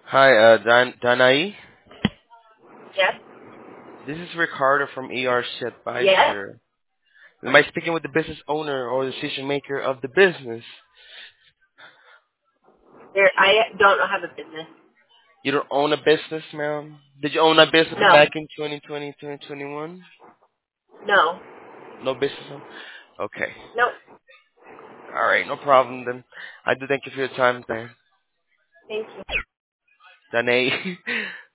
Hi, Danai. Yes. This is Ricardo from ERC Yes. Advisor. Am I speaking with the business owner or decision maker of the business? I don't have a business. You don't own a business, ma'am? Did you own a business No. back in 2020, 2021? No. No business? Okay. No. All right, no problem then. I do thank you for your time, there, Thank you. Danai.